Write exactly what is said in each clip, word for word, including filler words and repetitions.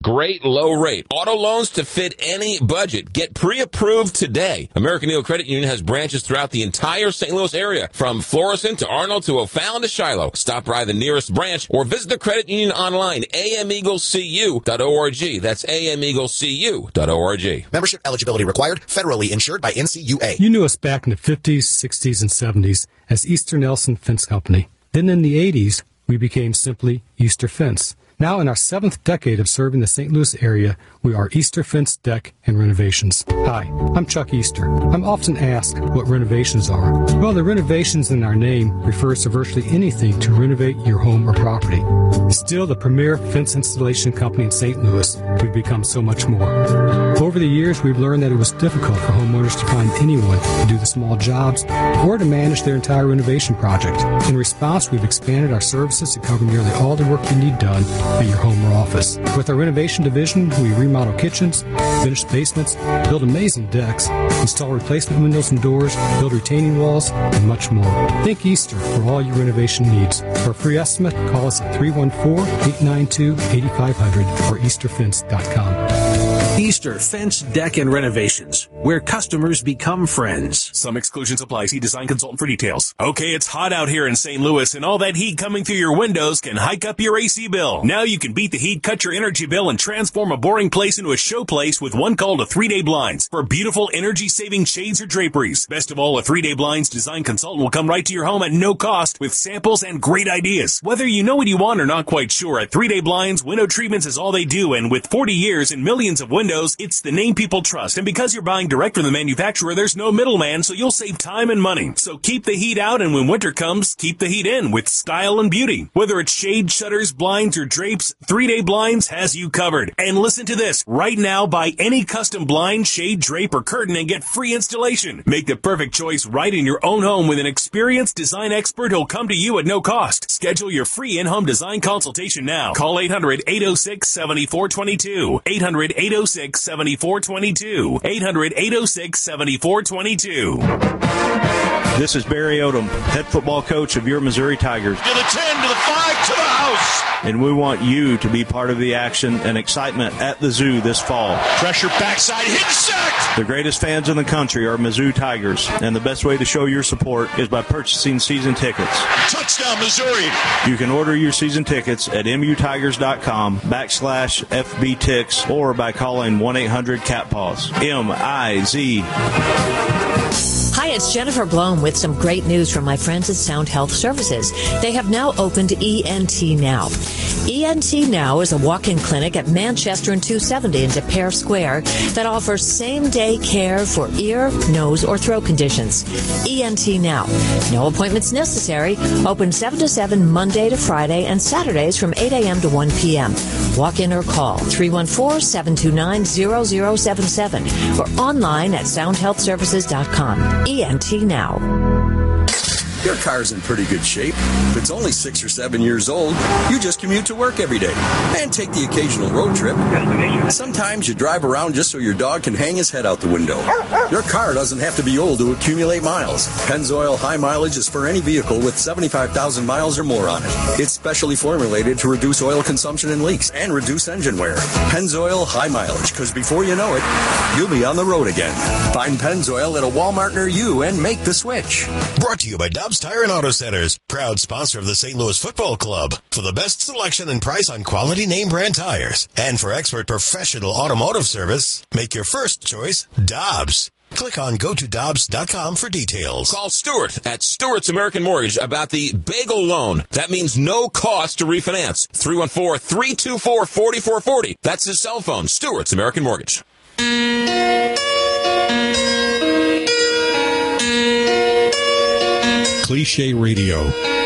Great low rate. Auto loans to fit any budget. Get pre-approved today. American Eagle Credit Union has branches throughout the entire Saint Louis area, from Florissant to Arnold to O'Fallon to Shiloh. Stop by the nearest branch or visit the credit union online, a m eagle c u dot org. That's a m eagle c u dot org. Membership eligibility required. Federally insured by N C U A. You knew us back in the fifties, sixties, and seventies as Easter Nelson Fence Company. Then in the eighties, we became simply Easter Fence. Now in our seventh decade of serving the Saint Louis area, we are Easter Fence Deck and Renovations. Hi, I'm Chuck Easter. I'm often asked what renovations are. Well, the renovations in our name refers to virtually anything to renovate your home or property. Still the premier fence installation company in Saint Louis, we've become so much more. Over the years, we've learned that it was difficult for homeowners to find anyone to do the small jobs or to manage their entire renovation project. In response, we've expanded our services to cover nearly all the work you need done at your home or office. With our renovation division, we remodel kitchens, finish basements, build amazing decks, install replacement windows and doors, build retaining walls, and much more. Think Easter for all your renovation needs. For a free estimate, call us at three one four, eight nine two, eight five zero zero or easter fence dot com. Easter Fence Deck and Renovations, where customers become friends. Some exclusions apply. See design consultant for details. Okay, it's hot out here in Saint Louis, and all that heat coming through your windows can hike up your A C bill. Now you can beat the heat, cut your energy bill, and transform a boring place into a show place with one call to Three Day Blinds for beautiful energy-saving shades or draperies. Best of all, a Three Day Blinds design consultant will come right to your home at no cost with samples and great ideas. Whether you know what you want or not quite sure, at Three Day Blinds, window treatments is all they do, and with forty years and millions of windows, it's the name people trust. And because you're buying direct from the manufacturer, there's no middleman, so you'll save time and money. So keep the heat out, and when winter comes, keep the heat in with style and beauty. Whether it's shade, shutters, blinds, or drapes, Three Day Blinds has you covered. And listen to this. Right now, buy any custom blind, shade, drape, or curtain and get free installation. Make the perfect choice right in your own home with an experienced design expert who'll come to you at no cost. Schedule your free in-home design consultation now. Call eight hundred, eight oh six, seven four two two. eight hundred, eight oh six, seven four two two. eight hundred, eight oh six, seven four two two. This is Barry Odom, head football coach of your Missouri Tigers. To the ten, to the five, to the house. And we want you to be part of the action and excitement at the Zoo this fall. Pressure backside, hit sacked. The greatest fans in the country are Mizzou Tigers, and the best way to show your support is by purchasing season tickets. Touchdown, Missouri. You can order your season tickets at mutigers.com backslash FBTix or by calling one eight hundred cat paws. M I Z. Hi, it's Jennifer Blome with some great news from my friends at Sound Health Services. They have now opened E N T Now. E N T Now is a walk-in clinic at Manchester and two seventy in De Pere Square that offers same-day care for ear, nose, or throat conditions. E N T Now. No appointments necessary. Open seven to seven Monday to Friday and Saturdays from eight a.m. to one p.m. Walk in or call three one four, seven two nine, zero zero seven seven or online at sound health services dot com. E N T Now. Your car's in pretty good shape. If it's only six or seven years old, you just commute to work every day and take the occasional road trip. Sometimes you drive around just so your dog can hang his head out the window. Your car doesn't have to be old to accumulate miles. Pennzoil High Mileage is for any vehicle with seventy-five thousand miles or more on it. It's specially formulated to reduce oil consumption and leaks and reduce engine wear. Pennzoil High Mileage, because before you know it, you'll be on the road again. Find Pennzoil at a Walmart near you and make the switch. Brought to you by Dobbs Tire and Auto Centers, proud sponsor of the Saint Louis Football Club. For the best selection and price on quality name brand tires, and for expert professional automotive service, make your first choice Dobbs. Click on go to dobbs dot com for details. Call Stuart at Stuart's American Mortgage about the bagel loan. That means no cost to refinance. three one four, three two four, four four four zero. That's his cell phone, Stuart's American Mortgage. Cliche Radio.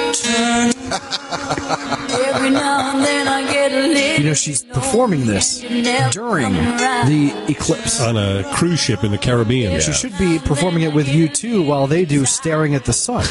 Every now and then I get a little. You know, she's performing this during the eclipse. On a cruise ship in the Caribbean. Yeah. She should be performing it with you, too, while they do Staring at the Sun.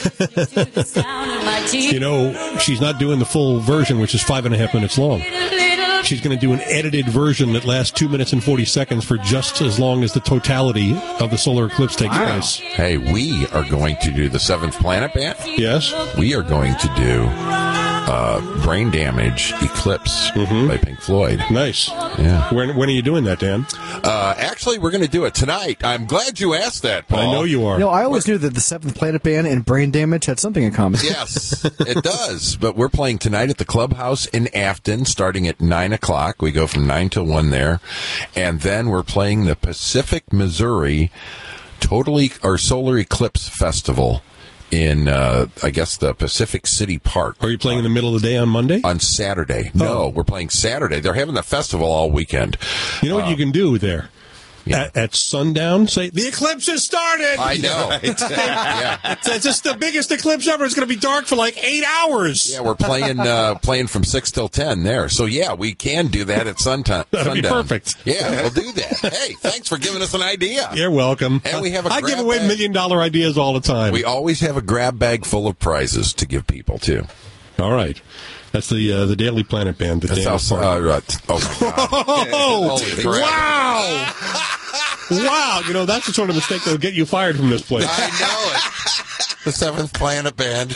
You know, she's not doing the full version, which is five and a half minutes long. She's going to do an edited version that lasts two minutes and forty seconds for just as long as the totality of the solar eclipse takes wow. place. Hey, we are going to do the Seventh Planet Band. Yes. We are going to do uh, Brain Damage Eclipse by Pink Floyd. Nice. Yeah. When, when are you doing that, Dan? Uh, actually, we're going to do it tonight. I'm glad you asked that, Paul. I know you are. You know, I always knew that the Seventh Planet Band and Brain Damage had something in common. Yes, it does. But we're playing tonight at the Clubhouse in Afton, starting at nine o'clock. We go from nine till one there. And then we're playing the Pacific, Missouri Totally or Solar Eclipse Festival in, uh, I guess, the Pacific City Park. Are you playing in the middle of the day on Monday? On Saturday. No, Oh. we're playing Saturday. They're having the festival all weekend. You know what Uh, you can do there? Yeah. At, at sundown, say, the eclipse has started! I know. Yeah. It's, it's just the biggest eclipse ever. It's going to be dark for like eight hours. Yeah, we're playing uh, playing from six till ten there. So, yeah, we can do that at sundown. That'd be perfect. Yeah, we'll do that. Hey, thanks for giving us an idea. You're welcome. And we have a I give grab away bag. million dollar ideas all the time. We always have a grab bag full of prizes to give people, too. All right. That's the uh, the Daily Planet Band. That That's Dan how, is part uh, of. right. Oh, my God. Oh, Holy crap. wow! Wow, you know, that's the sort of mistake that'll get you fired from this place. I know it. The Seventh Planet Band.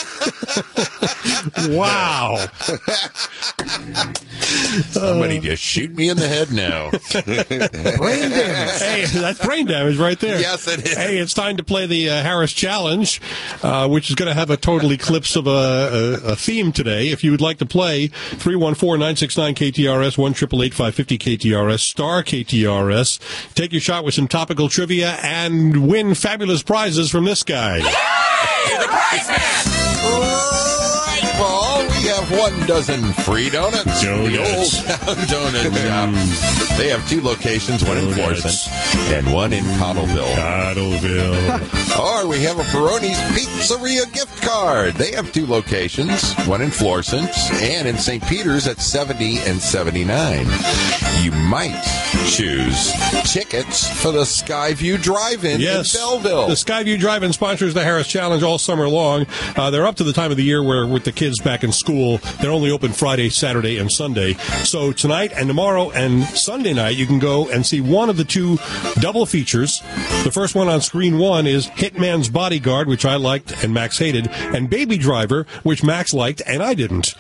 Wow. Somebody just shoot me in the head now. Brain damage. Hey, that's brain damage right there. Yes, it is. Hey, it's time to play the uh, Harris Challenge, uh, which is going to have a total eclipse of a, a, a theme today. If you would like to play, three one four, nine six nine, K T R S, one eight eight eight, five five zero, K T R S, star K T R S. Take your shot with some topical trivia and win fabulous prizes from this guy. Hey, the prize man! Right, Paul. We have one dozen free donuts. Donuts. The Old Town Donut Shop. They have two locations, one in Donuts. Florissant and one in Cottleville. Cottleville. Or we have a Peroni's Pizzeria gift card. They have two locations, one in Florissant and in Saint Peter's at seventy and seventy-nine. You might choose tickets for the Skyview Drive-In Yes. in Belleville. The Skyview Drive-In sponsors the Harris Challenge all summer long. Uh, they're up to the time of the year where, with the kids back in school, they're only open Friday, Saturday, and Sunday. So tonight and tomorrow and Sunday night, you can go and see one of the two double features. The first one on screen one is Hitman's Bodyguard, which I liked and Max hated, and Baby Driver, which Max liked and I didn't.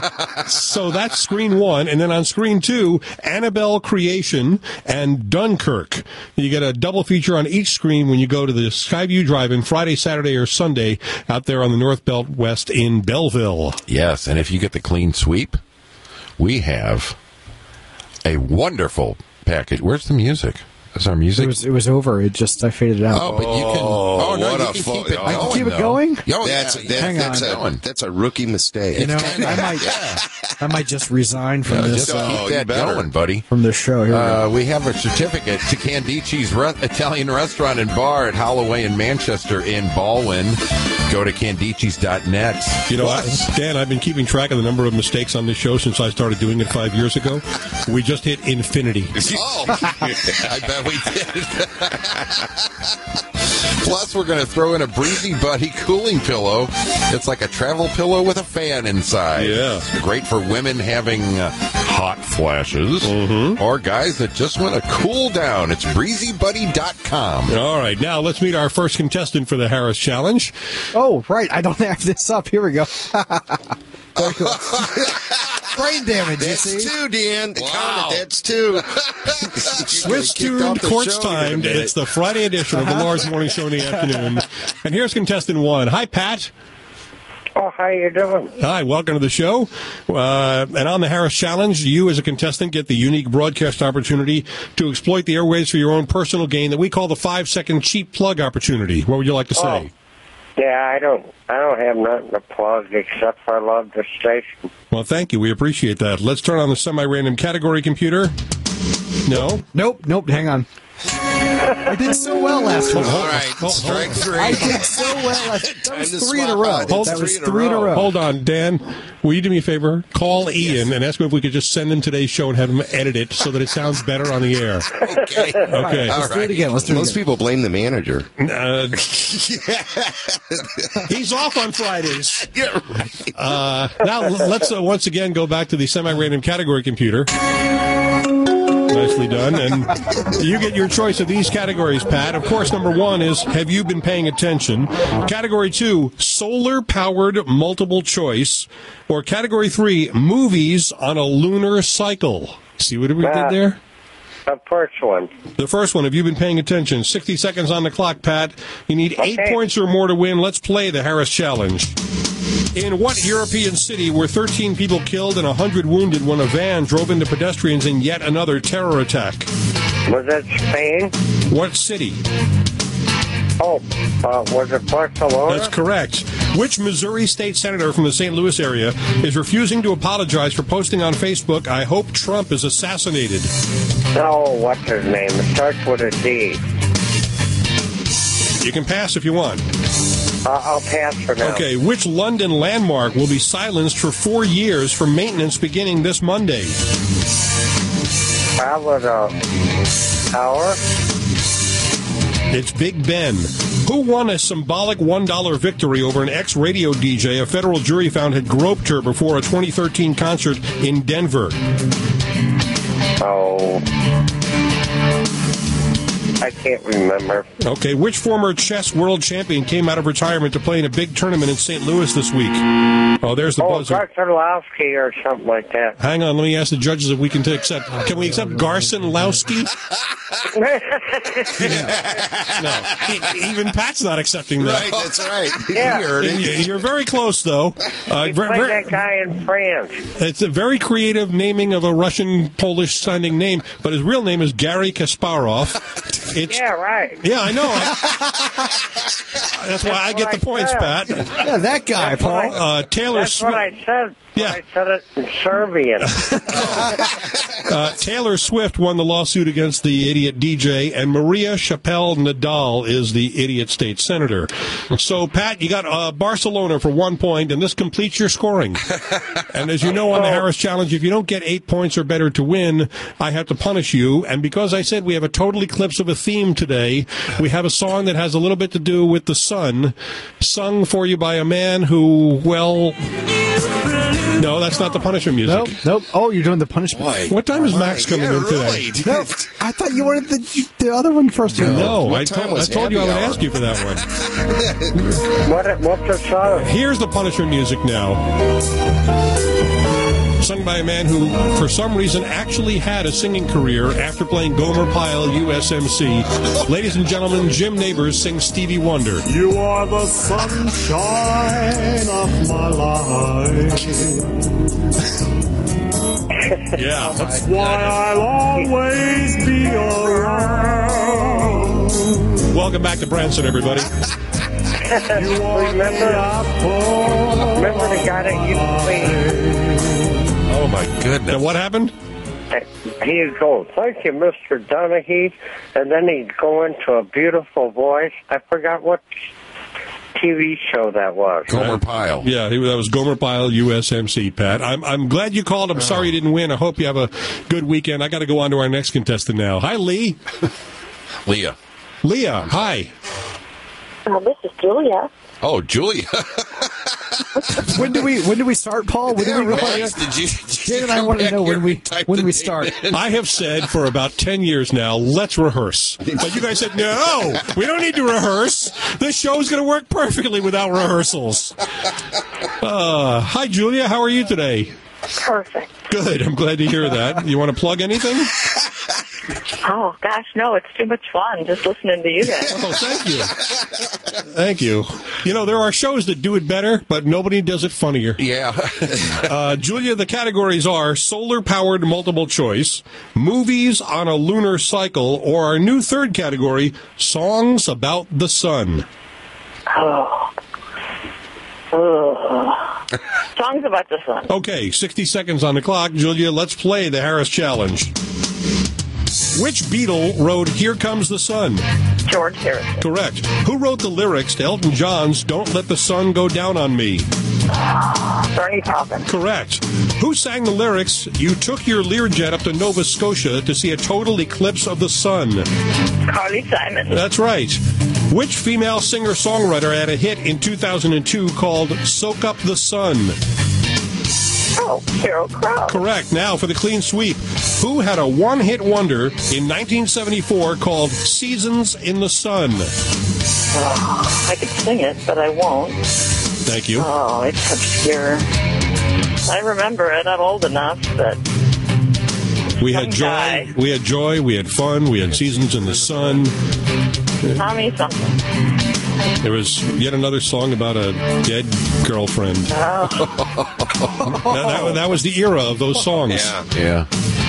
So that's screen one. And then on screen two, Annabelle Creation and Dunkirk. You get a double feature on each screen when you go to the Skyview Drive-In Friday, Saturday, or Sunday out there on the North Belt West in Belleville. Yes, and if you get the clean sweep, we have a wonderful package. Where's the music? Is our music? It was it was over. It just I faded out. Oh, but you can. Oh, no, what you a can fo- keep it I going. can keep it though. going? Oh, That's yeah, that, hang that's on. a that's a rookie mistake. You know, I might I might just resign from Yeah, this just uh, keep Oh, you that better. going, buddy. from this show. Here we go. Uh, we have a certificate to Candici's re- Italian Restaurant and Bar at Holloway in Manchester in Baldwin. Go to candicis dot net. You know, I, Plus, Dan, I've been keeping track of the number of mistakes on this show since I started doing it five years ago. We just hit infinity. oh, I bet we did. Plus, we're going to throw in a Breezy Buddy cooling pillow. It's like a travel pillow with a fan inside. Yeah. It's great for women having uh, hot flashes Mm-hmm. or guys that just want to cool down. It's breezy buddy dot com. All right, now let's meet our first contestant for the Harris Challenge. Oh, right. I don't have this up. Here we go. Very cool. Brain damage, you That's see? two, Dan. Wow. Count it. That's two. Switch Kicked off tuned, the courts show here in a timed. minute. It's the Friday edition of the Lars Morning Show in the afternoon. And here's contestant one. Hi, Pat. Oh, how you doing? Hi, welcome to the show. Uh, and on the Harris Challenge, you as a contestant get the unique broadcast opportunity to exploit the airwaves for your own personal gain that we call the five-second cheap plug opportunity. What would you like to say? Oh. Yeah, I don't I don't have nothing to plug except for I love the station. Well, thank you. We appreciate that. Let's turn on the semi-random category computer. No? Nope, nope, hang on. I did so well last week. All right, strike three. I did so well last week. That Time was to three in a swap row. out. Hold- That was three in a three in a row. row. Hold on, Dan. Will you do me a favor? Call Ian and ask him if we could just send him today's show and have him edit it so that it sounds better on the air. Okay. Okay. Let's do it again. Let's do it Most again. people blame the manager. Uh, he's off on Fridays. Uh, now let's uh, once again go back to the semi-random category computer. Nice nicely done. And you get your choice of these categories, Pat. Of course, number one is, have you been paying attention? Category two, solar-powered multiple choice. Or category three, movies on a lunar cycle. See what we Uh, did there? The first one. The first one, have you been paying attention? sixty seconds on the clock, Pat. You need eight Okay. points or more to win. Let's play the Harris Challenge. In what European city were thirteen people killed and one hundred wounded when a van drove into pedestrians in yet another terror attack? Was that Spain? What city? Oh, uh, was it Barcelona? That's correct. Which Missouri state senator from the Saint Louis area is refusing to apologize for posting on Facebook, "I hope Trump is assassinated"? Oh, what's his name? It starts with a D. You can pass if you want. Uh, I'll pass for now. Okay, which London landmark will be silenced for four years for maintenance beginning this Monday? Probably the Tower. It's Big Ben. Who won a symbolic one dollar victory over an ex-radio D J a federal jury found had groped her before a twenty thirteen concert in Denver? Oh, I can't remember. Okay, which former chess world champion came out of retirement to play in a big tournament in Saint Louis this week? Oh, there's the Oh, buzzer. Garzelowski or something like that. Hang on, let me ask the judges if we can t- accept. Can we accept Garson Lowski? No, e- even Pat's not accepting that. Right, that's right. Yeah. You heard it. Y- You're very close, though. Uh, He ver- played ver- that guy in France. it's a very creative naming of a Russian-Polish sounding name, but his real name is Gary Kasparov. It's, Yeah, right. yeah, I know. That's why I get the points, Pat. Yeah, that guy, That's what Paul. I- Uh, Taylor That's what Swift. I said. Yeah. I said it in Serbian. Uh, Taylor Swift won the lawsuit against the idiot D J, and Maria Chappelle Nadal is the idiot state senator. So, Pat, you got uh, Barcelona for one point, and this completes your scoring. And as you know on the Harris Challenge, if you don't get eight points or better to win, I have to punish you. And because I said we have a total eclipse of a theme today, we have a song that has a little bit to do with the sun, sung for you by a man who, well... No, that's not the punishment music. Nope, nope. Oh, you're doing the punishment. Boy. What time is Max coming Yeah, in today? really. No, I thought you wanted the the other one first. No, What I time told, I was told you I would happy hour? ask you for that one. what, what's the song? Here's the punishment music now. Sung by a man who, for some reason, actually had a singing career after playing Gomer Pyle U S M C. Ladies and gentlemen, Jim Nabors sings Stevie Wonder. You are the sunshine of my life. Yeah. That's why I'll always be around. Welcome back to Branson, everybody. You are Remember, remember the guy that used to play? Oh, my goodness. Now, what happened? He'd go, "Thank you, Mister Donaghy," and then he'd go into a beautiful voice. I forgot what T V show that was. Gomer Pyle. Yeah, he, that was Gomer Pyle U S M C, Pat. I'm, I'm glad you called. I'm sorry you didn't win. I hope you have a good weekend. I got to go on to our next contestant now. Hi, Lee. Leah. Leah, hi. Uh, this is Julia. Oh, Julia. When do we when do we start, Paul? When do we realize? Did you, did you Dan and I come want to back know here when we and type when the we name start. in? I have said for about ten years now, let's rehearse. But you guys said, no, we don't need to rehearse. This show's going to work perfectly without rehearsals. Uh, hi, Julia. How are you today? Perfect. Good. I'm glad to hear that. You want to plug anything? Oh, gosh, no, it's too much fun just listening to you guys. Oh, thank you. Thank you. You know, there are shows that do it better, but nobody does it funnier. Yeah. uh, Julia, the categories are solar-powered multiple choice, movies on a lunar cycle, or our new third category, songs about the sun. Oh. Ugh. Songs about the sun. Okay, sixty seconds on the clock. Julia, let's play the Harris Challenge. Which Beatle wrote Here Comes the Sun? George Harrison. Correct. Who wrote the lyrics to Elton John's Don't Let the Sun Go Down on Me? Bernie Taupin. Correct. Who sang the lyrics, You took your Learjet up to Nova Scotia to see a total eclipse of the sun? Carly Simon. That's right. Which female singer-songwriter had a hit in two thousand two called Soak Up the Sun? Oh, Oh, Sheryl Crow. Correct. Now for the clean sweep. Who had a one-hit wonder in nineteen seventy-four called Seasons in the Sun? Oh, I could sing it, but I won't. Thank you. Oh, it's obscure. I remember it. I'm old enough, but... We had joy, guy. we had joy, we had fun, we had Seasons in the Sun. Tell me something. There was yet another song about a dead girlfriend. Oh. that, that, that was the era of those songs. Yeah. Yeah.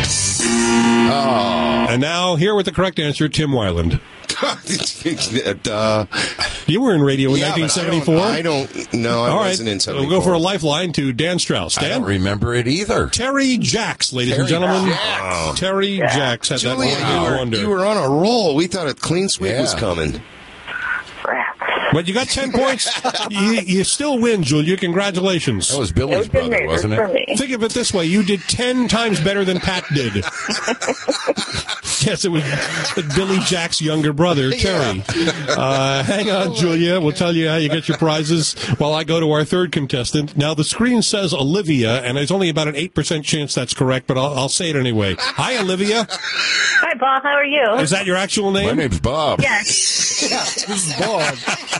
Oh. And now, here with the correct answer, Tim Weiland. uh, You were in radio in yeah, nineteen seventy-four? I don't, I don't no, I All wasn't right. in seventy-four. We'll go for a lifeline to Dan Strauss. Dan? I don't remember it either. Terry Jacks, ladies Terry and gentlemen. Jacks. Terry Yeah. Jacks had Julia, that one you, were, wonder. you were on a roll. We thought a clean sweep Yeah. was coming. Crap. But you got ten points. You, you still win, Julia. Congratulations. That was Billy's It was good brother, news wasn't for it? me. Think of it this way. You did ten times better than Pat did. Yes, it was Billy Jack's younger brother, Terry. Uh, hang on, Julia. We'll tell you how you get your prizes while I go to our third contestant. Now, the screen says Olivia, and there's only about an eight percent chance that's correct, but I'll, I'll say it anyway. Hi, Olivia. Hi, Bob. How are you? Is that your actual name? My name's Bob. Yes. This is Bob.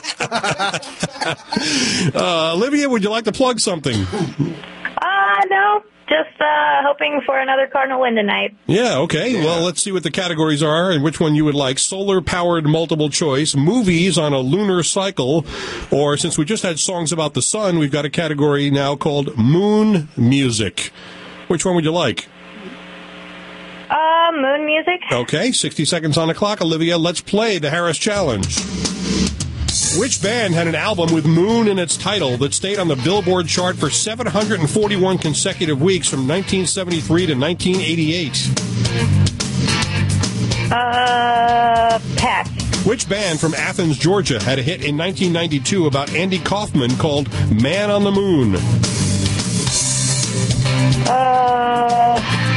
Uh, Olivia, would you like to plug something? Uh, no. Just uh, hoping for another Cardinal win tonight. Yeah, okay. Well, let's see what the categories are and which one you would like. Solar-powered multiple choice, movies on a lunar cycle, or since we just had songs about the sun, we've got a category now called moon music. Which one would you like? Uh, moon music. Okay, sixty seconds on the clock, Olivia. Let's play the Harris Challenge. Which band had an album with Moon in its title that stayed on the Billboard chart for seven hundred forty-one consecutive weeks from nineteen seventy-three to nineteen eighty-eight? Uh, pass. Which band from Athens, Georgia had a hit in nineteen ninety-two about Andy Kaufman called Man on the Moon? Uh,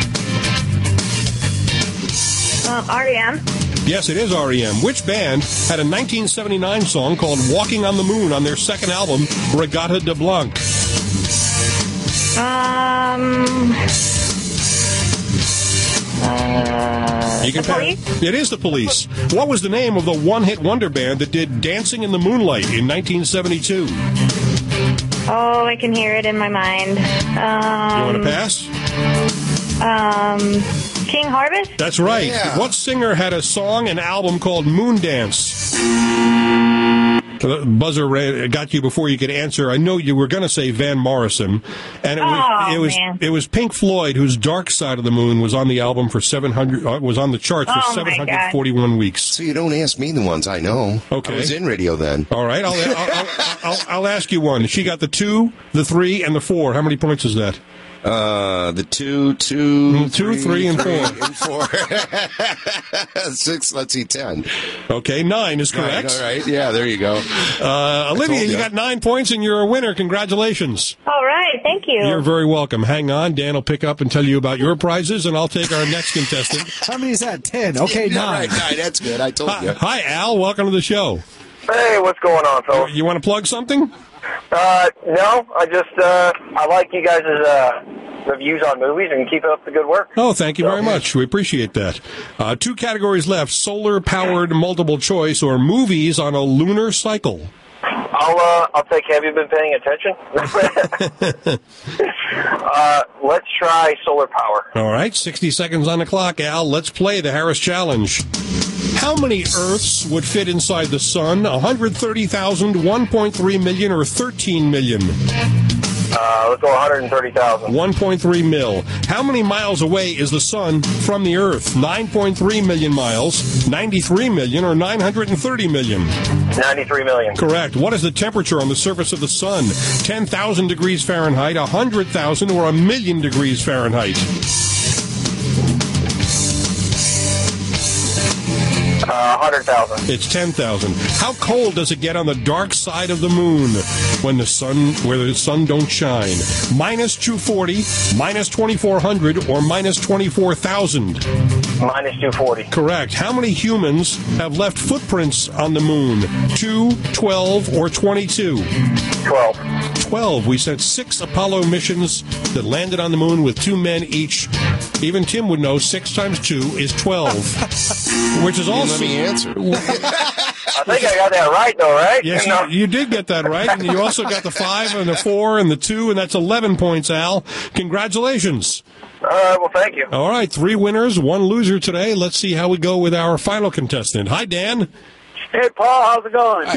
um, R E M. Yes, it is R E M. Which band had a nineteen seventy-nine song called Walking on the Moon on their second album, Regatta de Blanc? Um, uh, You can the pa- Police? It is the Police. What was the name of the one-hit wonder band that did Dancing in the Moonlight in nineteen seventy-two? Oh, I can hear it in my mind. Um, You want to pass? Um, King Harvest? That's right. Yeah. What singer had a song and album called Moon Dance? The buzzer ran, got you before you could answer. I know you were going to say Van Morrison, and it was Oh, it was man. it was Pink Floyd, whose Dark Side of the Moon was on the album for seven hundred uh, was on the charts for Oh, my seven hundred forty-one weeks. So you don't ask me the ones I know. Okay. I was in radio then. All right, I'll I'll, I'll, I'll I'll ask you one. She got the two, the three, and the four. How many points is that? Uh, the two, two, Two, three, and four. and four. Six, let's see, ten. Okay, nine is correct. Nine, all right, yeah, there you go. Uh, Olivia, told you ya. got nine points and you're a winner. Congratulations. All right, thank you. You're very welcome. Hang on. Dan will pick up and tell you about your prizes, and I'll take our next contestant. How many is that? Ten. Okay, Yeah, nine. right, nine, that's good, I told Hi, you. hi, Al. Welcome to the show. Hey, what's going on, fellas? You want to plug something? Uh, no, I just, uh, I like you guys' uh, reviews on movies and keep up the good work. Oh, thank you very much. We appreciate that. Uh, two categories left, solar-powered multiple choice or movies on a lunar cycle. I'll, uh, I'll take, have you been paying attention? uh, let's try solar power. All right, sixty seconds on the clock, Al. Let's play the Harris Challenge. How many Earths would fit inside the sun? one hundred thirty thousand, one point three million, or thirteen million? Uh, let's go one hundred thirty thousand. one point three mil. How many miles away is the sun from the Earth? nine point three million miles, ninety-three million, or nine hundred thirty million? ninety-three million. Correct. What is the temperature on the surface of the sun? ten thousand degrees Fahrenheit, one hundred thousand, or a million degrees Fahrenheit? Uh, one hundred thousand. It's ten thousand. How cold does it get on the dark side of the moon when the sun, where the sun don't shine? Minus two forty, minus twenty-four hundred, or minus twenty-four thousand? Minus two forty. Correct. How many humans have left footprints on the moon? Two, twelve, or twenty-two? twelve. twelve. We sent six Apollo missions that landed on the moon with two men each. Even Tim would know six times two is twelve, which is also... Let me answer. I think I got that right, though, right? Yes, No. you, you did get that right, and you also got the five and the four and the two, and that's eleven points, Al. Congratulations. All right, well, thank you. All right, three winners, one loser today. Let's see how we go with our final contestant. Hi, Dan. Hey, Paul, how's it going?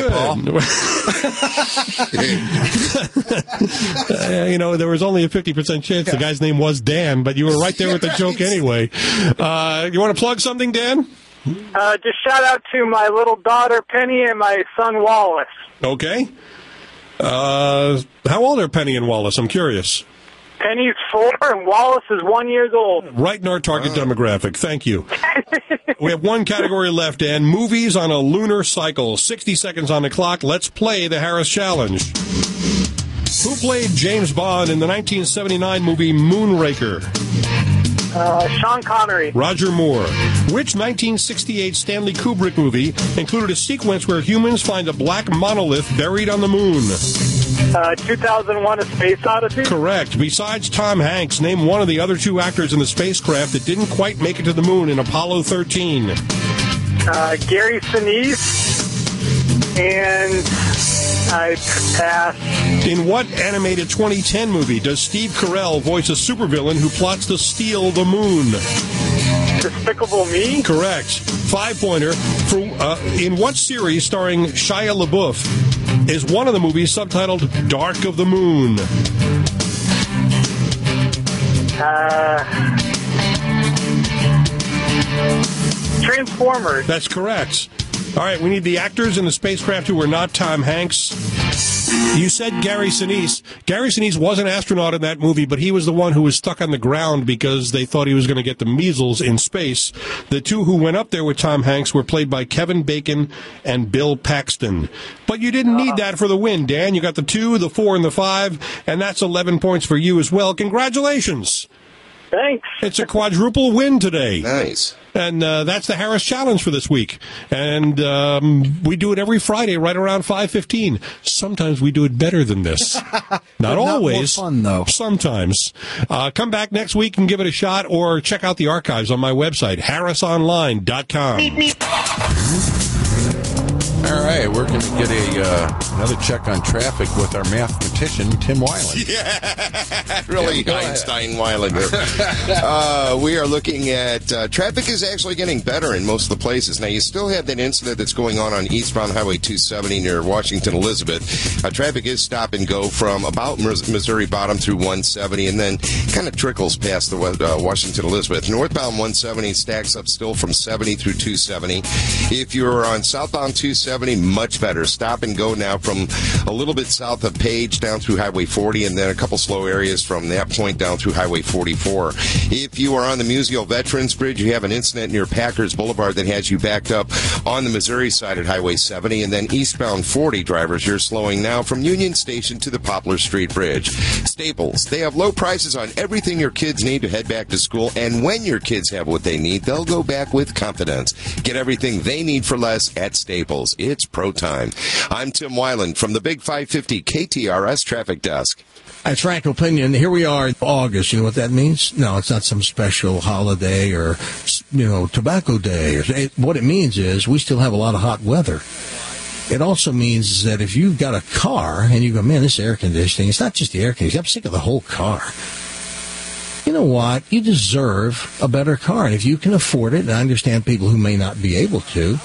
Good. uh, you know, there was only a fifty percent chance the guy's name was Dan, but you were right there with the joke anyway. Uh, you want to plug something, Dan? Uh, just shout out to my little daughter, Penny, and my son, Wallace. Okay. Uh, how old are Penny and Wallace? I'm curious. Penny's four, and Wallace is one years old. Right in our target demographic. Thank you. We have one category left, Dan. Movies on a lunar cycle. sixty seconds on the clock. Let's play the Harris Challenge. Who played James Bond in the nineteen seventy-nine movie Moonraker? Uh, Sean Connery. Roger Moore. Which nineteen sixty-eight Stanley Kubrick movie included a sequence where humans find a black monolith buried on the moon? Uh, two thousand one: A Space Odyssey. Correct. Besides Tom Hanks, name one of the other two actors in the spacecraft that didn't quite make it to the moon in Apollo thirteen. Uh, Gary Sinise. And I pass. In what animated twenty ten movie does Steve Carell voice a supervillain who plots to steal the moon? Despicable Me? Correct. Five-pointer. For, uh, in what series starring Shia LaBeouf is one of the movies subtitled Dark of the Moon? Uh, Transformers. That's correct. All right, we need the actors in the spacecraft who were not Tom Hanks. You said Gary Sinise. Gary Sinise was an astronaut in that movie, but he was the one who was stuck on the ground because they thought he was going to get the measles in space. The two who went up there with Tom Hanks were played by Kevin Bacon and Bill Paxton. But you didn't need that for the win, Dan. You got the two, the four, and the five, and that's eleven points for you as well. Congratulations. Thanks. It's a quadruple win today. Nice. And uh, that's the Harris Challenge for this week. And um, we do it every Friday right around five fifteen. Sometimes we do it better than this. Not Not always. more fun, though. Sometimes. Uh, come back next week and give it a shot, or check out the archives on my website, harris online dot com. All right, we're going to get a uh, another check on traffic with our mathematician, Tim Weiland. Yeah, really Tim, Einstein Weilander. uh, we are looking at uh, traffic is actually getting better in most of the places. Now, you still have that incident that's going on on eastbound Highway two seventy near Washington Elizabeth. Uh, traffic is stop and go from about Missouri Bottom through one seventy, and then kind of trickles past the uh, Washington Elizabeth. Northbound one seventy stacks up still from seventy through two seventy. If you're on southbound two seventy, much better. Stop and go now from a little bit south of Page down through Highway forty, and then a couple slow areas from that point down through Highway forty-four. If you are on the Museo Veterans Bridge, you have an incident near Packers Boulevard that has you backed up on the Missouri side at Highway seventy, and then eastbound forty drivers, you're slowing now from Union Station to the Poplar Street Bridge. Staples, they have low prices on everything your kids need to head back to school, and when your kids have what they need, they'll go back with confidence. Get everything they need for less at Staples. It's pro time. I'm Tim Weiland from the Big five fifty K T R S Traffic Desk. That's Frank Opinion. Here we are in August. You know what that means? No, it's not some special holiday or, you know, tobacco day. Or, what it means is we still have a lot of hot weather. It also means that if you've got a car and you go, man, this air conditioning, it's not just the air conditioning. I'm sick of the whole car. You know what? You deserve a better car. And if you can afford it, and I understand people who may not be able to,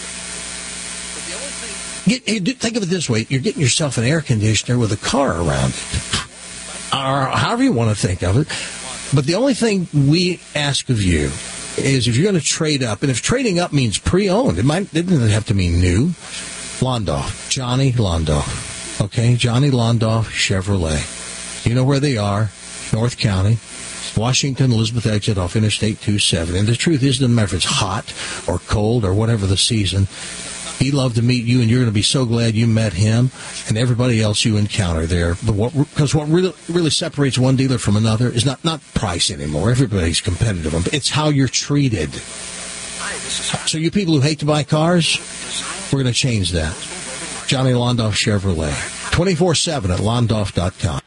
Get, think of it this way. You're getting yourself an air conditioner with a car around it. Or however you want to think of it. But the only thing we ask of you is if you're going to trade up, and if trading up means pre-owned, it might it doesn't have to mean new. Londoff. Johnny Londoff. Okay? Johnny Londoff Chevrolet. You know where they are. North County. Washington, Elizabeth exit off Interstate two seventy. And the truth is, it doesn't matter if it's hot or cold or whatever the season. He'd love to meet you, and you're going to be so glad you met him and everybody else you encounter there. But what, because what really, really separates one dealer from another is not, not price anymore. Everybody's competitive. It's how you're treated. So you people who hate to buy cars, we're going to change that. Johnny Londoff Chevrolet. twenty-four seven at londoff dot com.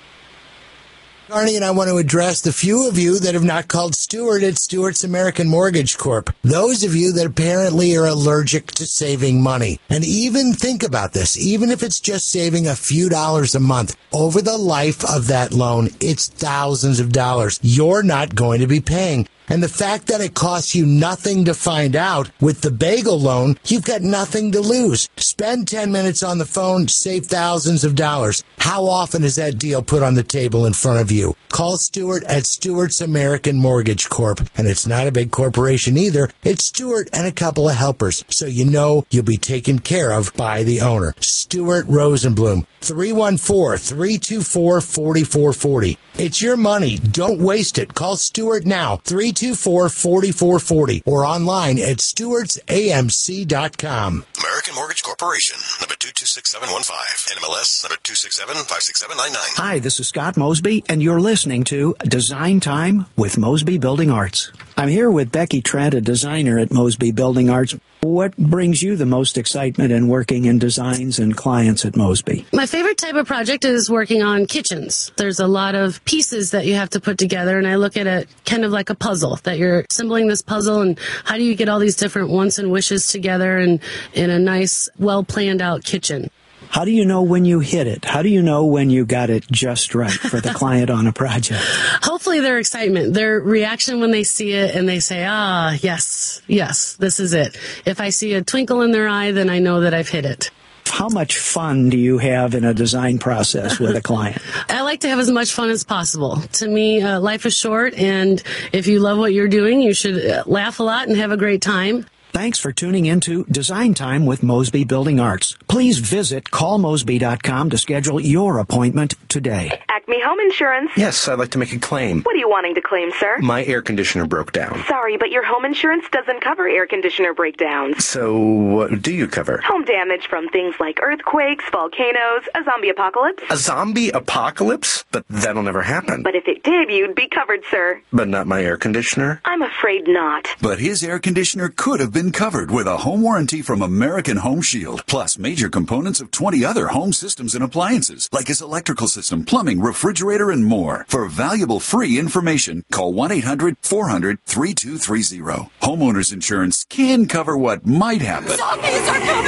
Arnie, and I want to address the few of you that have not called Stewart at Stewart's American Mortgage Corp. Those of you that apparently are allergic to saving money. And even think about this, even if it's just saving a few dollars a month, over the life of that loan, it's thousands of dollars you're not going to be paying. And the fact that it costs you nothing to find out, with the Bagel loan, you've got nothing to lose. Spend ten minutes on the phone, save thousands of dollars. How often is that deal put on the table in front of you? Call Stewart at Stewart's American Mortgage Corp. And it's not a big corporation either. It's Stewart and a couple of helpers. So you know you'll be taken care of by the owner. Stewart Rosenblum, three one four, three two four, four four four zero. It's your money. Don't waste it. Call Stewart now, three two four, four four four zero, or online at stewarts a m c dot com. American Mortgage Corporation, number two two six seven one five, N M L S number two six seven five six seven nine nine. Hi, this is Scott Mosby, and you're listening to Design Time with Mosby Building Arts. I'm here with Becky Trent, a designer at Mosby Building Arts. What brings you the most excitement in working in designs and clients at Mosby? My favorite type of project is working on kitchens. There's a lot of pieces that you have to put together, and I look at it kind of like a puzzle, that you're assembling this puzzle, and how do you get all these different wants and wishes together and in a nice, well-planned out kitchen. How do you know when you hit it? How do you know when you got it just right for the client on a project? Hopefully their excitement, their reaction when they see it and they say, ah, yes, yes, this is it. If I see a twinkle in their eye, then I know that I've hit it. How much fun do you have in a design process with a client? I like to have as much fun as possible. To me, uh, life is short, and if you love what you're doing, you should laugh a lot and have a great time. Thanks for tuning into Design Time with Mosby Building Arts. Please visit call mosby dot com to schedule your appointment today. Acme Home Insurance. Yes, I'd like to make a claim. What are you wanting to claim, sir? My air conditioner broke down. Sorry, but your home insurance doesn't cover air conditioner breakdowns. So what do you cover? Home damage from things like earthquakes, volcanoes, a zombie apocalypse. A zombie apocalypse? But that'll never happen. But if it did, you'd be covered, sir. But not my air conditioner? I'm afraid not. But his air conditioner could have been covered with a home warranty from American Home Shield, plus major components of twenty other home systems and appliances, like his electrical system, plumbing, refrigerator, and more. For valuable free information, call one eight hundred four hundred three two three zero. Homeowners insurance can cover what might happen. Zombies are coming!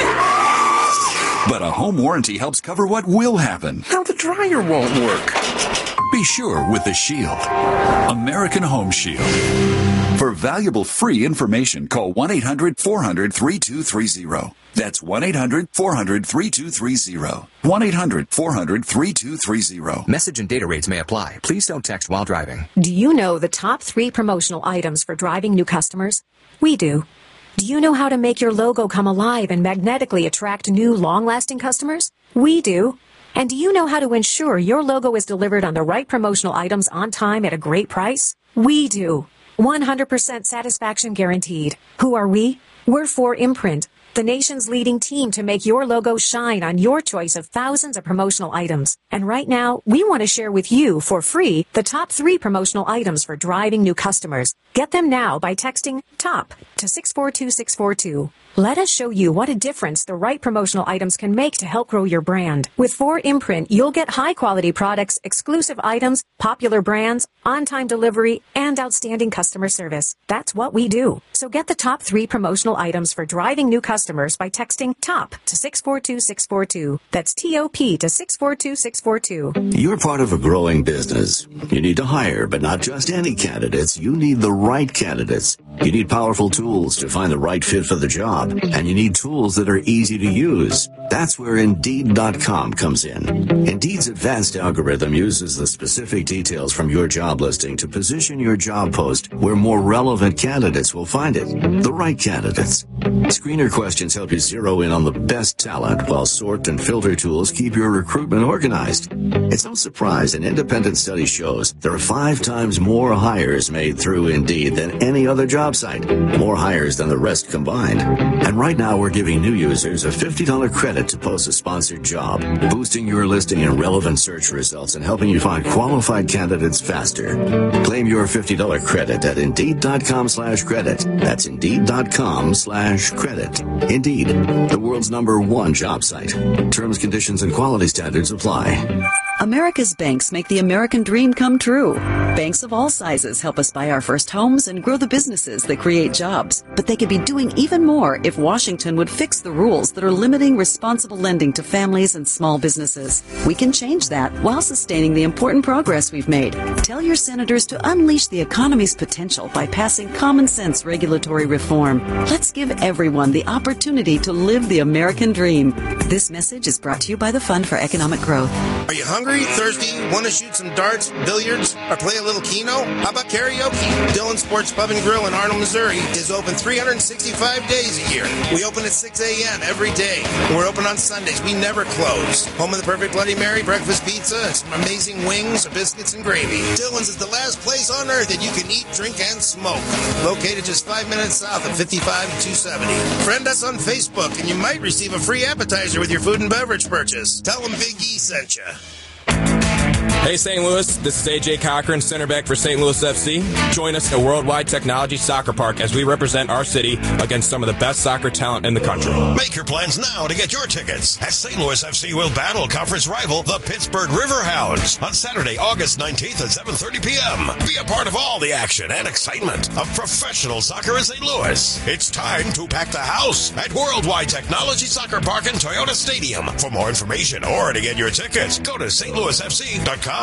But a home warranty helps cover what will happen. Now the dryer won't work. Be sure with the Shield. American Home Shield. For valuable free information, call one eight hundred four hundred three two three zero. That's one eight hundred four hundred three two three zero. one eight hundred four hundred three two three zero. Message and data rates may apply. Please don't text while driving. Do you know the top three promotional items for driving new customers? We do. Do you know how to make your logo come alive and magnetically attract new, long-lasting customers? We do. And do you know how to ensure your logo is delivered on the right promotional items on time at a great price? We do. one hundred percent satisfaction guaranteed. Who are we? We're four Imprint, the nation's leading team to make your logo shine on your choice of thousands of promotional items. And right now, we want to share with you for free the top three promotional items for driving new customers. Get them now by texting TOP to six four two six four two. Let us show you what a difference the right promotional items can make to help grow your brand. With four Imprint, you'll get high-quality products, exclusive items, popular brands, on-time delivery, and outstanding customer service. That's what we do. So get the top three promotional items for driving new customers by texting TOP to six four two six four two. That's T O P to six four two six four two. You're part of a growing business. You need to hire, but not just any candidates. You need the right candidates. You need powerful tools to find the right fit for the job. And you need tools that are easy to use. That's where Indeed dot com comes in. Indeed's advanced algorithm uses the specific details from your job listing to position your job post where more relevant candidates will find it. The right candidates. Screener questions help you zero in on the best talent, while sort and filter tools keep your recruitment organized. It's no surprise an independent study shows there are five times more hires made through Indeed than any other job site. More hires than the rest combined. And right now we're giving new users a fifty dollars credit to post a sponsored job, boosting your listing in relevant search results and helping you find qualified candidates faster. Claim your fifty dollars credit at Indeed dot com slash credit. That's Indeed dot com slash dash credit. Indeed, the world's number one job site. Terms, conditions, and quality standards apply. America's banks make the American dream come true. Banks of all sizes help us buy our first homes and grow the businesses that create jobs. But they could be doing even more if Washington would fix the rules that are limiting responsible lending to families and small businesses. We can change that while sustaining the important progress we've made. Tell your senators to unleash the economy's potential by passing common sense regulatory reform. Let's give everyone the opportunity to live the American dream. This message is brought to you by the Fund for Economic Growth. Are you hungry, thirsty, want to shoot some darts, billiards, or play a little Keno? How about karaoke? Dillon Sports Pub and Grill in Arnold, Missouri is open three hundred sixty-five days a year. We open at six a.m. every day. We're open on Sundays. We never close. Home of the perfect Bloody Mary, breakfast pizza, and some amazing wings, biscuits, and gravy. Dillon's is the last place on earth that you can eat, drink, and smoke. Located just five minutes south of fifty-five and two seventy. Friend us on Facebook, and you might receive a free appetizer with your food and beverage purchase. Tell them Big E sent you. Hey Saint Louis, this is A J Cochran, center back for Saint Louis F C. Join us at Worldwide Technology Soccer Park as we represent our city against some of the best soccer talent in the country. Make your plans now to get your tickets, as Saint Louis F C will battle conference rival, the Pittsburgh Riverhounds, on Saturday, August nineteenth at seven thirty p.m. Be a part of all the action and excitement of professional soccer in Saint Louis. It's time to pack the house at Worldwide Technology Soccer Park in Toyota Stadium. For more information or to get your tickets, go to st louis f c dot com.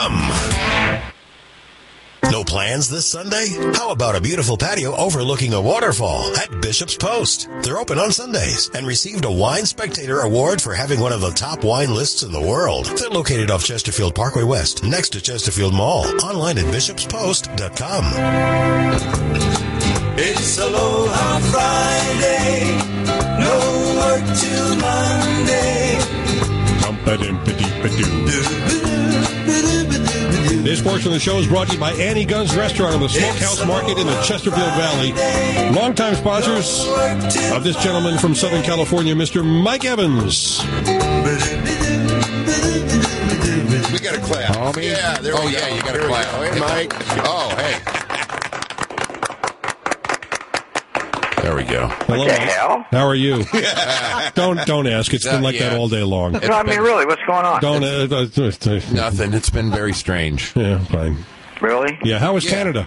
No plans this Sunday? How about a beautiful patio overlooking a waterfall at Bishop's Post? They're open on Sundays and received a Wine Spectator Award for having one of the top wine lists in the world. They're located off Chesterfield Parkway West, next to Chesterfield Mall. Online at bishops post dot com. It's Aloha Friday, no work till Monday. This portion of the show is brought to you by Annie Gunn's Restaurant on the Smokehouse Market in the Chesterfield Valley. Longtime sponsors of this gentleman from Southern California, Mister Mike Evans. We got a clap. Homie. Yeah, there oh, we yeah, go. you got a There we clap. go. Hey, Mike. Oh, hey. There we go. Hello. What the hell? How are you? don't don't ask. It's been like yeah. that all day long. No, I mean, really, what's going on? Don't. Uh, uh, uh, Nothing. It's been very strange. Yeah, fine. Really? Yeah. How was Yeah. Canada?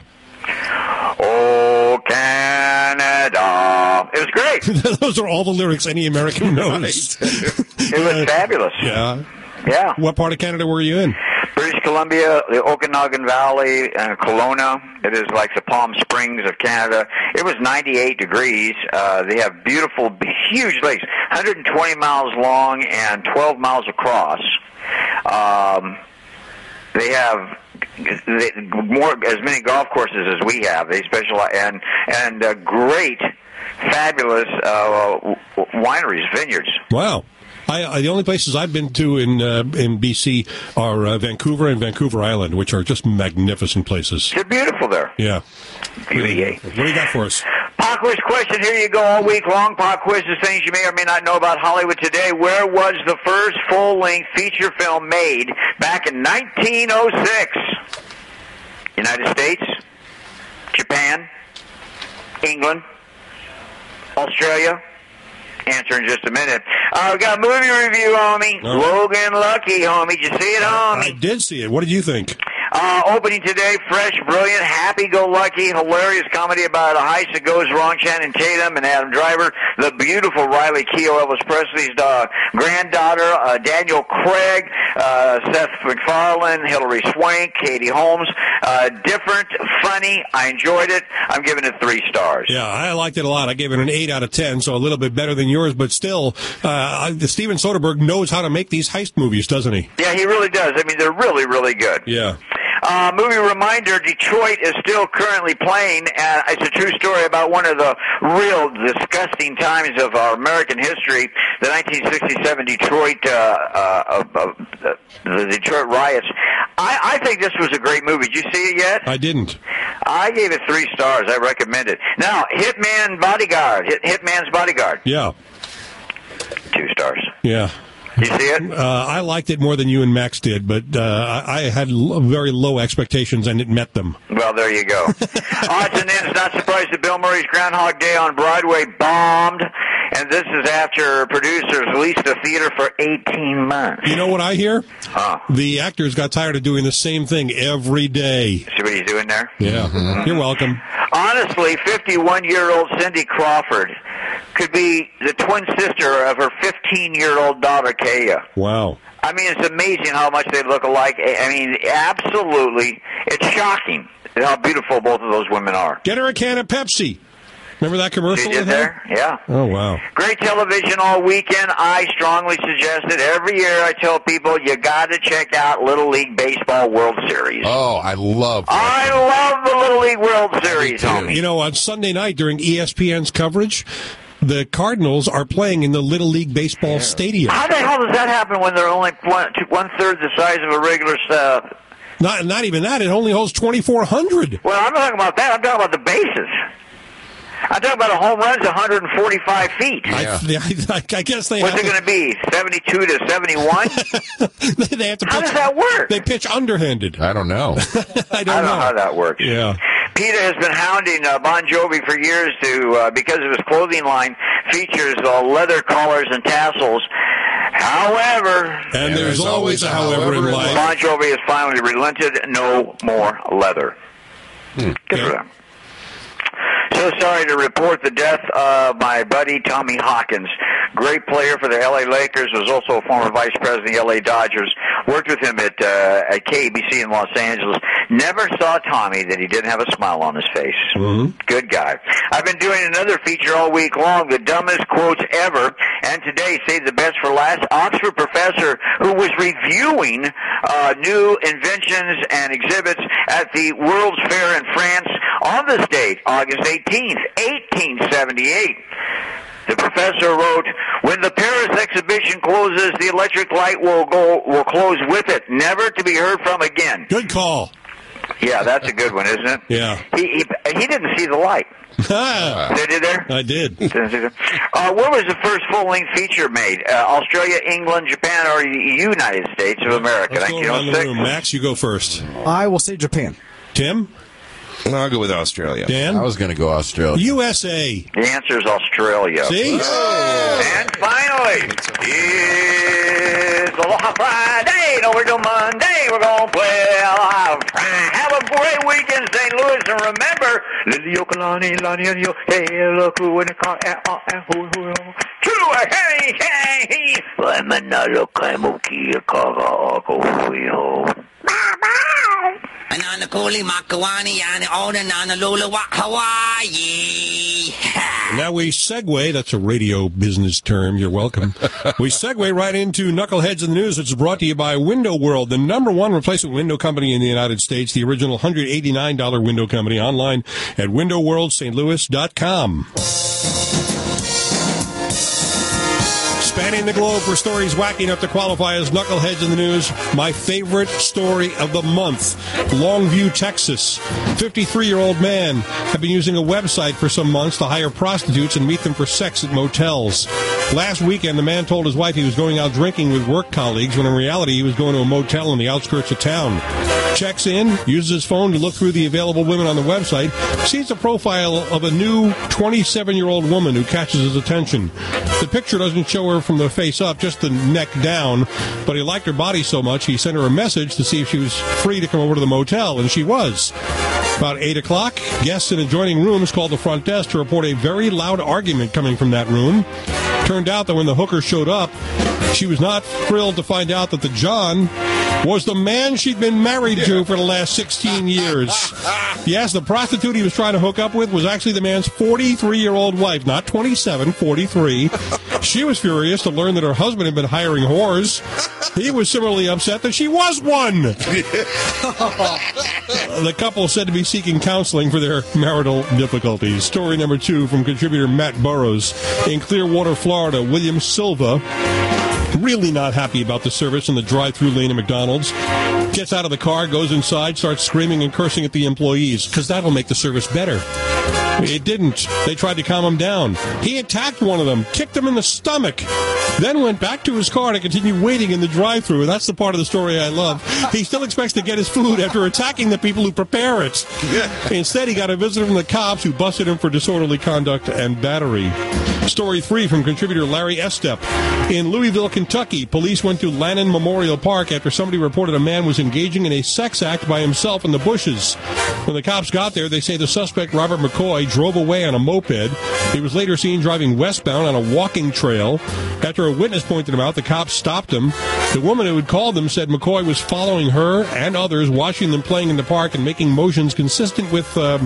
Oh, Canada. It was great. Those are all the lyrics any American knows. It was fabulous. Yeah. Yeah. What part of Canada were you in? British Columbia, the Okanagan Valley, and Kelowna. It is like the Palm Springs of Canada. It was ninety-eight degrees. Uh, they have beautiful, huge lakes, one hundred twenty miles long and twelve miles across. Um, they have they, more as many golf courses as we have. They specialize and and uh, great, fabulous uh, wineries, vineyards. Wow. I, I, the only places I've been to in uh, in B C are uh, Vancouver and Vancouver Island, which are just magnificent places. They're beautiful there. Yeah. Beauty. What do you got for us? Pop quiz question. Here you go all week long. Pop quiz is things you may or may not know about Hollywood today. Where was the first full-length feature film made back in nineteen oh six? United States, Japan, England, Australia. Answer in just a minute. Uh, we got a movie review, homie. All right. Logan Lucky, homie. Did you see it, homie? I did see it. What did you think? Uh, opening today, fresh, brilliant, happy-go-lucky, hilarious comedy about a heist that goes wrong. Channing Tatum and Adam Driver, the beautiful Riley Keough, Elvis Presley's uh, granddaughter, uh, Daniel Craig, uh, Seth MacFarlane, Hilary Swank, Katie Holmes. Uh, different, funny. I enjoyed it. I'm giving it three stars. Yeah, I liked it a lot. I gave it an eight out of ten, so a little bit better than yours, but still, uh, Steven Soderbergh knows how to make these heist movies, doesn't he? Yeah, he really does. I mean, they're really, really good. Yeah. Uh, movie reminder, Detroit is still currently playing, and it's a true story about one of the real disgusting times of our American history, the nineteen sixty-seven Detroit, uh, uh, uh, uh, the Detroit riots. I, I think this was a great movie. Did you see it yet? I didn't. I gave it three stars. I recommend it. Now, Hitman Bodyguard, Hit, Hitman's Bodyguard. Yeah. Two stars. Yeah. You see it? Uh, I liked it more than you and Max did, but uh, I I had l- very low expectations, and it met them. Well, there you go. Odds and ends, not surprised that Bill Murray's Groundhog Day on Broadway bombed, and this is after producers leased the theater for eighteen months. You know what I hear? Huh. The actors got tired of doing the same thing every day. See what he's doing there? Yeah, Mm-hmm. you're welcome. Honestly, fifty-one-year-old Cindy Crawford could be the twin sister of her fifteen-year-old daughter, Kaya. Wow. I mean, it's amazing how much they look alike. I mean, absolutely, it's shocking how beautiful both of those women are. Get her a can of Pepsi. Remember that commercial? She did with her? there? Yeah. Oh, wow. Great television all weekend. I strongly suggest it. Every year I tell people you got to check out Little League Baseball World Series. Oh, I love I love the Little League World Series, homie. You know, on Sunday night during E S P N's coverage, the Cardinals are playing in the Little League Baseball Stadium. How the hell does that happen when they're only one, two, one-third the size of a regular uh Not, not even that. It only holds twenty-four hundred. Well, I'm not talking about that. I'm talking about the bases. I'm talking about a home run's one hundred forty-five feet. I, I, I guess they What's have it going to be, seventy-two to seventy-one? they have to pitch, How does that work? They pitch underhanded. I don't know. I don't I don't know know. how that works. Yeah. PETA has been hounding uh, Bon Jovi for years to uh, because of his clothing line features uh, leather collars and tassels. However, and there's, there's always a however in life. Bon Jovi has finally relented. No more leather. Hmm. Good for them. So sorry to report the death of my buddy Tommy Hawkins. Great player for the L A Lakers, was also a former vice president of the L A Dodgers. Worked with him at, uh, at K B C in Los Angeles. Never saw Tommy that he didn't have a smile on his face. Mm-hmm. Good guy. I've been doing another feature all week long, the dumbest quotes ever, and today, saved the best for last, Oxford professor who was reviewing uh, new inventions and exhibits at the World's Fair in France on this date, August eighteenth, eighteen seventy-eight. The professor wrote, "When the Paris exhibition closes, the electric light will go will close with it, never to be heard from again." Good call. Yeah, that's a good one, isn't it? Yeah. He he, he didn't see the light. Did he there? I did. Uh, what was the first full-length feature made? Uh, Australia, England, Japan, or United States of America? Let's go around the room. Max, you go first. I will say Japan. Tim? I'll go with Australia. Dan? I was going to go Australia. U S A. The answer is Australia. See? Oh. And finally, it's Aloha Friday, over to Monday, we're going to play Aloha Friday. Have a great weekend, Saint Louis, and remember, Lili Yokalani, Lani, Yo, hey, look who in the car, eh, oh, eh, hoo, hoo, hoo. True, hey, hey, hey, I'm another Kaimuki, Kaga, Ako, Hui, Ananakuli, Makawani, and Odananalula, Hawaii. Now we segue, that's a radio business term, you're welcome. We segue right into Knuckleheads in the News, which is brought to you by Window World, the number one replacement window company in the United States, the original one hundred eighty-nine dollars window company, online at window world st louis dot com. Spanning the globe for stories wacky enough to qualify as Knuckleheads in the News. My favorite story of the month. Longview, Texas. fifty-three-year-old man had been using a website for some months to hire prostitutes and meet them for sex at motels. Last weekend, the man told his wife he was going out drinking with work colleagues when in reality he was going to a motel on the outskirts of town. Checks in, uses his phone to look through the available women on the website, sees a profile of a new twenty-seven-year-old woman who catches his attention. The picture doesn't show her from the face up, just the neck down, but he liked her body so much he sent her a message to see if she was free to come over to the motel, and she was. About eight o'clock, guests in adjoining rooms called the front desk to report a very loud argument coming from that room. Turned out that when the hooker showed up, she was not thrilled to find out that the John was the man she'd been married to for the last sixteen years. Yes, the prostitute he was trying to hook up with was actually the man's forty-three-year-old wife, not twenty-seven, forty-three. She was furious to learn that her husband had been hiring whores. He was similarly upset that she was one. The couple said to be seeking counseling for their marital difficulties. Story number two from contributor Matt Burrows. In Clearwater, Florida, William Silva, really not happy about the service in the drive-thru lane at McDonald's, gets out of the car, goes inside, starts screaming and cursing at the employees, because that'll make the service better. It didn't. They tried to calm him down. He attacked one of them, kicked him in the stomach, then went back to his car to continue waiting in the drive-thru. That's the part of the story I love. He still expects to get his food after attacking the people who prepare it. Instead, he got a visit from the cops who busted him for disorderly conduct and battery. Story three from contributor Larry Estep. In Louisville, Kentucky, police went to Lannon Memorial Park after somebody reported a man was engaging in a sex act by himself in the bushes. When the cops got there, they say the suspect, Robert McCoy, drove away on a moped. He was later seen driving westbound on a walking trail. After a witness pointed him out, the cops stopped him. The woman who had called them said McCoy was following her and others, watching them playing in the park and making motions consistent with um,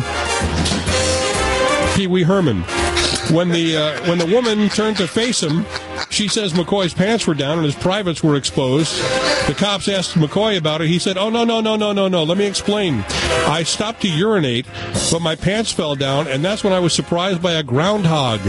Pee Wee Herman. When the uh, when the woman turned to face him, she says McCoy's pants were down and his privates were exposed. The cops asked McCoy about it. He said, oh, no, no, no, no, no, no. Let me explain. I stopped to urinate, but my pants fell down, and that's when I was surprised by a groundhog.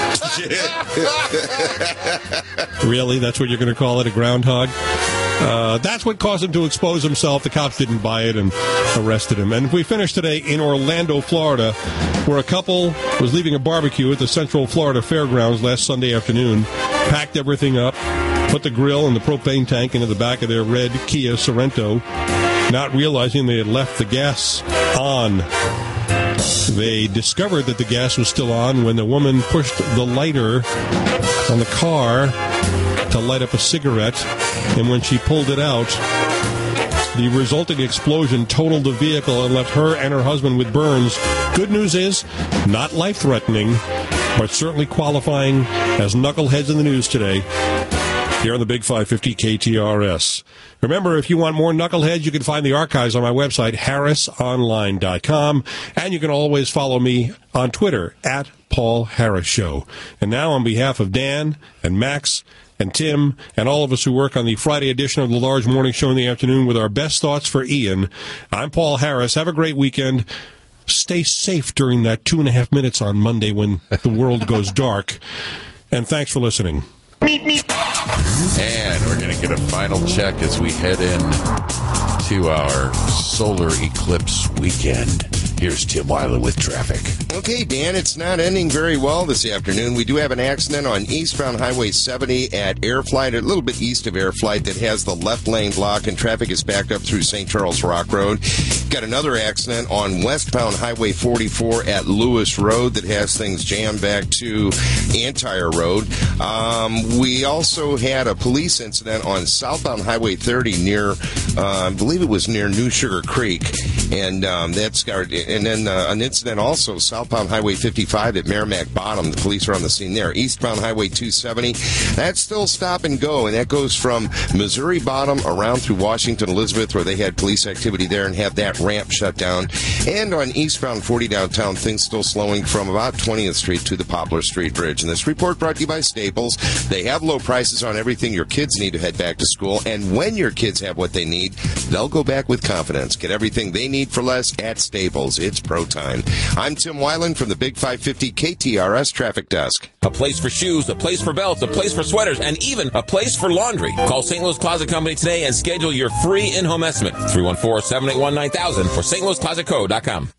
Really? That's what you're going to call it, a groundhog? Uh, that's what caused him to expose himself. The cops didn't buy it and arrested him. And we finished today in Orlando, Florida, where a couple was leaving a barbecue at the Central Florida Fairgrounds last Sunday afternoon, packed everything up, put the grill and the propane tank into the back of their red Kia Sorento, not realizing they had left the gas on. They discovered that the gas was still on when the woman pushed the lighter on the car to light up a cigarette, and when she pulled it out, the resulting explosion totaled the vehicle and left her and her husband with burns. Good news is, not life-threatening, but certainly qualifying as knuckleheads in the news today here on the Big five fifty K T R S. Remember, if you want more knuckleheads, you can find the archives on my website, harris online dot com, and you can always follow me on Twitter, at Paul Harris Show. And now, on behalf of Dan and Max and Tim and all of us who work on the Friday edition of the Large Morning Show in the afternoon with our best thoughts for Ian, I'm Paul Harris. Have a great weekend. Stay safe during that two and a half minutes on Monday when the world goes dark. And thanks for listening. And we're going to get a final check as we head in to our solar eclipse weekend. Here's Tim Weiler with traffic. Okay, Dan, it's not ending very well this afternoon. We do have an accident on eastbound Highway seventy at Airflight, a little bit east of Airflight, that has the left lane blocked, and traffic is backed up through Saint Charles Rock Road. Got another accident on westbound Highway forty-four at Lewis Road that has things jammed back to Antire Road. Um, we also had a police incident on southbound Highway thirty near, uh, I believe it was near New Sugar Creek, and um, that's got... And then uh, an incident also southbound Highway fifty-five at Merrimack Bottom. The police are on the scene there. Eastbound Highway two seventy, that's still stop and go, and that goes from Missouri Bottom around through Washington Elizabeth, where they had police activity there and have that ramp shut down. And on eastbound forty downtown, things still slowing from about twentieth Street to the Poplar Street Bridge. And this report brought to you by Staples. They have low prices on everything your kids need to head back to school, and when your kids have what they need, they'll go back with confidence. Get everything they need for less at Staples. It's pro time. I'm Tim Weiland from the Big five fifty K T R S Traffic Desk. A place for shoes, a place for belts, a place for sweaters, and even a place for laundry. Call Saint Louis Closet Company today and schedule your free in-home estimate. three one four, seven eight one, nine thousand or st louis closet co dot com.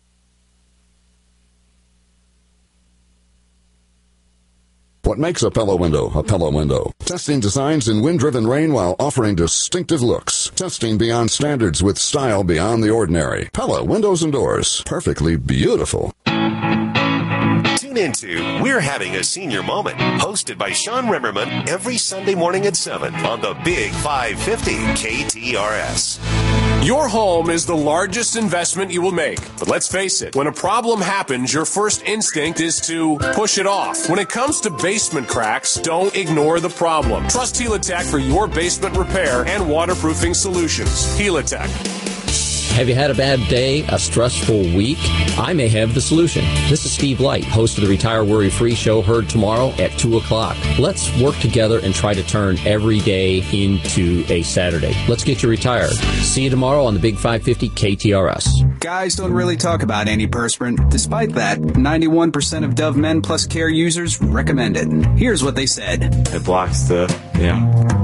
What makes a Pella window a Pella window? Testing designs in wind-driven rain while offering distinctive looks. Testing beyond standards with style beyond the ordinary. Pella Windows and Doors. Perfectly beautiful. Tune into We're Having a Senior Moment, hosted by Sean Rimmerman every Sunday morning at seven on the Big five fifty K T R S. Your home is the largest investment you will make. But let's face it, when a problem happens, your first instinct is to push it off. When it comes to basement cracks, don't ignore the problem. Trust Helitech for your basement repair and waterproofing solutions. Helitech. Have you had a bad day, a stressful week? I may have the solution. This is Steve Light, host of the Retire Worry Free Show, heard tomorrow at two o'clock. Let's work together and try to turn every day into a Saturday. Let's get you retired. See you tomorrow on the Big five fifty K T R S. Guys don't really talk about antiperspirant. Despite that, ninety-one percent of Dove Men Plus Care users recommend it. Here's what they said. It blocks the, you know,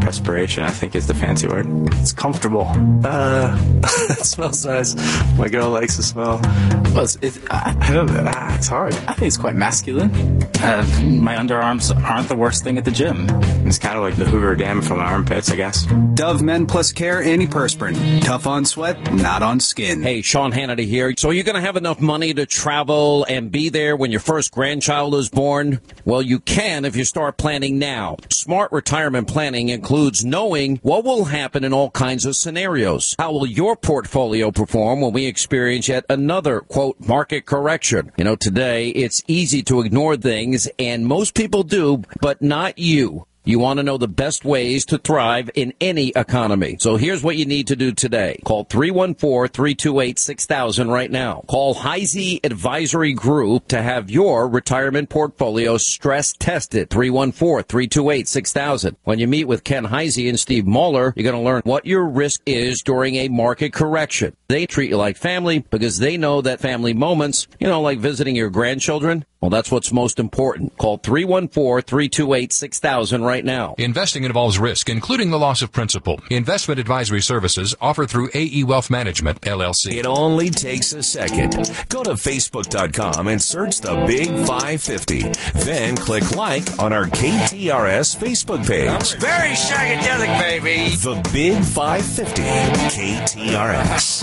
Perspiration, I think, is the fancy word. It's comfortable. Uh, it smells nice. My girl likes the smell. Well, it's, it, I, I don't know. Ah, it's hard. I think it's quite masculine. Uh, my underarms aren't the worst thing at the gym. It's kind of like the Hoover Dam from my armpits, I guess. Dove Men Plus Care Antiperspirant. Tough on sweat, not on skin. Hey, Sean Hannity here. So you're going to have enough money to travel and be there when your first grandchild is born? Well, you can if you start planning now. Smart retirement planning includes knowing what will happen in all kinds of scenarios. How will your portfolio perform when we experience yet another, quote, market correction? You know, today it's easy to ignore things, and most people do, but not you. You want to know the best ways to thrive in any economy. So here's what you need to do today. Call three one four, three two eight, six thousand right now. Call Heisey Advisory Group to have your retirement portfolio stress tested. three one four, three two eight, six thousand. When you meet with Ken Heisey and Steve Moeller, you're going to learn what your risk is during a market correction. They treat you like family because they know that family moments, you know, like visiting your grandchildren, well, that's what's most important. Call three one four, three two eight, six thousand right now. Investing involves risk, including the loss of principal. Investment advisory services offered through A E Wealth Management, L L C. It only takes a second. Go to Facebook dot com and search the Big five fifty. Then click like on our K T R S Facebook page. Very shagadelic, baby. The Big five fifty, K T R S.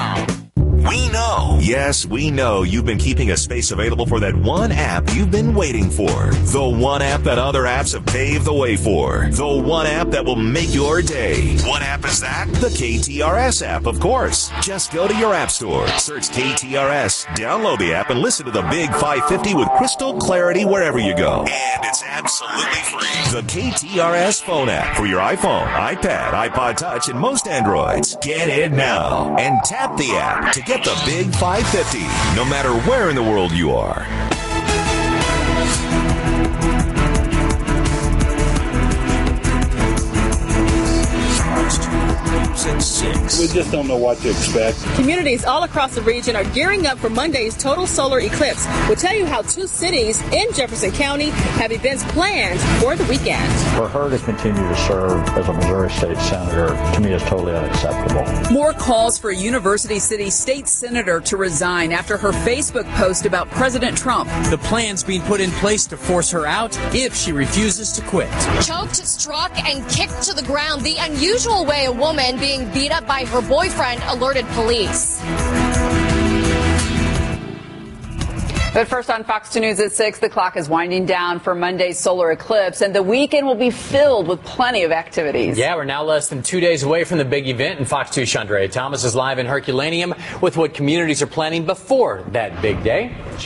We know. Yes, we know you've been keeping a space available for that one app you've been waiting for. The one app that other apps have paved the way for. The one app that will make your day. What app is that? The K T R S app, of course. Just go to your app store, search K T R S, download the app, and listen to the Big five fifty with crystal clarity wherever you go. And it's absolutely free. The K T R S phone app for your iPhone, iPad, iPod Touch, and most Androids. Get it now and tap the app to get Get the Big five fifty, no matter where in the world you are. Six. We just don't know what to expect. Communities all across the region are gearing up for Monday's total solar eclipse. We'll tell you how two cities in Jefferson County have events planned for the weekend. For her to continue to serve as a Missouri State Senator, to me, is totally unacceptable. More calls for a University City State Senator to resign after her Facebook post about President Trump. The plan's being put in place to force her out if she refuses to quit. Choked, struck, and kicked to the ground, the unusual way a woman being beat up by her boyfriend alerted police. But first on Fox two News at six, the clock is winding down for Monday's solar eclipse, and the weekend will be filled with plenty of activities. Yeah, we're now less than two days away from the big event, and Fox two's Chandra Thomas is live in Herculaneum with what communities are planning before that big day.